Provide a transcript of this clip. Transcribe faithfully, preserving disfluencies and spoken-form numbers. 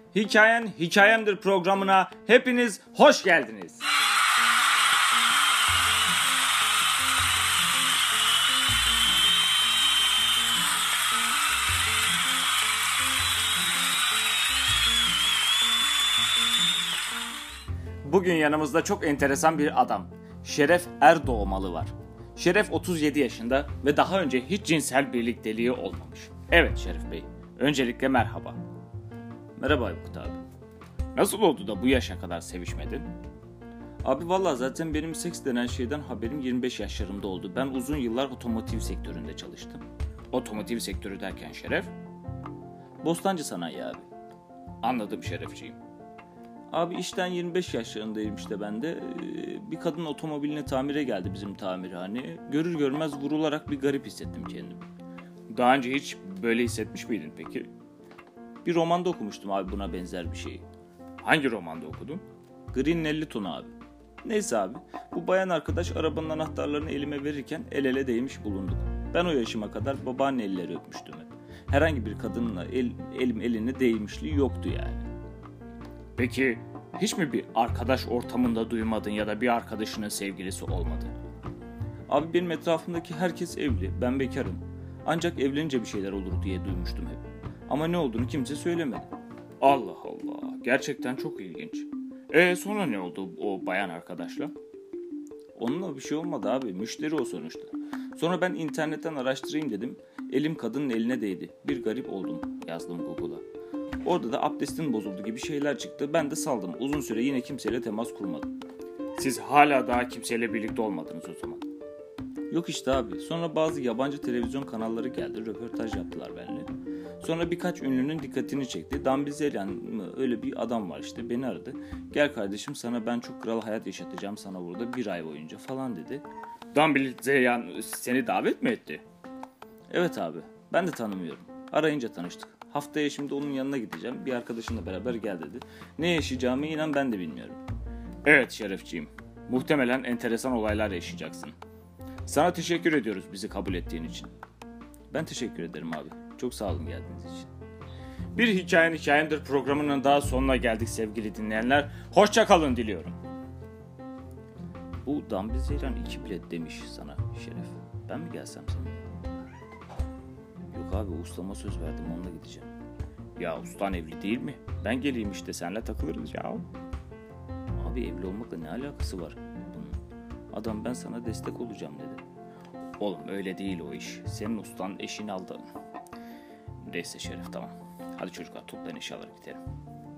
Hikayen Hikayemdir programına hepiniz hoş geldiniz. Bugün yanımızda çok enteresan bir adam. Şeref Erdoğmalı var. Şeref otuz yedi yaşında ve daha önce hiç cinsel birlikteliği olmamış. Evet Şerif Bey, öncelikle merhaba. Merhaba Aykut abi. Nasıl oldu da bu yaşa kadar sevişmedin? Abi vallahi zaten benim seks denen şeyden haberim yirmi beş yaşlarımda oldu. Ben uzun yıllar otomotiv sektöründe çalıştım. Otomotiv sektörü derken Şeref? Bostancı sanayi abi. Anladım Şerefciğim. Abi işten yirmi beş yaşlarındayım işte ben de. Bir kadın otomobiline tamire geldi bizim tamirhaneye. Görür görmez vurularak bir garip hissettim kendimi. Daha önce hiç böyle hissetmiş miydin peki? Bir romanda okumuştum abi buna benzer bir şeyi. Hangi romanda okudun? Green elli ton abi. Neyse abi, bu bayan arkadaş arabanın anahtarlarını elime verirken el ele değmiş bulunduk. Ben o yaşıma kadar babaanne elleri öpmüştüm hep. Herhangi bir kadınla el, elim eline değmişliği yoktu yani. Peki hiç mi bir arkadaş ortamında duymadın ya da bir arkadaşının sevgilisi olmadı? Abi benim etrafımdaki herkes evli, ben bekarım. Ancak evlenince bir şeyler olur diye duymuştum hep. Ama ne olduğunu kimse söylemedi. Allah Allah, gerçekten çok ilginç. E sonra ne oldu o bayan arkadaşla? Onunla bir şey olmadı abi, müşteri o sonuçta. Sonra ben internetten araştırayım dedim. Elim kadının eline değdi. Bir garip oldum, yazdım Google'a. Orada da abdestin bozuldu gibi şeyler çıktı. Ben de saldım. Uzun süre yine kimseyle temas kurmadım. Siz hala daha kimseyle birlikte olmadınız o zaman. Yok işte abi. Sonra bazı yabancı televizyon kanalları geldi. Röportaj yaptılar benimle. Sonra birkaç ünlünün dikkatini çekti. Dan Bilzerian mı öyle bir adam var işte. Beni aradı. Gel kardeşim sana ben çok kral hayat yaşatacağım sana burada bir ay boyunca falan dedi. Dan Bilzerian seni davet mi etti? Evet abi. Ben de tanımıyorum. Arayınca tanıştık. Haftaya şimdi onun yanına gideceğim. Bir arkadaşımla beraber gel dedi. Ne yaşayacağımı inan ben de bilmiyorum. Evet Şerefciğim. Muhtemelen enteresan olaylar yaşayacaksın. Sana teşekkür ediyoruz bizi kabul ettiğin için. Ben teşekkür ederim abi. Çok sağ olun geldiğiniz için. Bir Hikayen Hikayemdir programının daha sonuna geldik sevgili dinleyenler. Hoşça kalın diliyorum. Bu Dan Bilzerian iki bilet demiş sana Şeref. Ben mi gelsem seninle? Yok abi ustama söz verdim onunla gideceğim. Ya ustan evli değil mi? Ben geleyim işte seninle takılırız ya. Abi evli olmakla ne alakası var bunun? Adam ben sana destek olacağım dedi. Oğlum öyle değil o iş. Senin ustan eşini aldı. Neyse Şeref tamam. Hadi çocuklar toplayın eşyaları gidelim.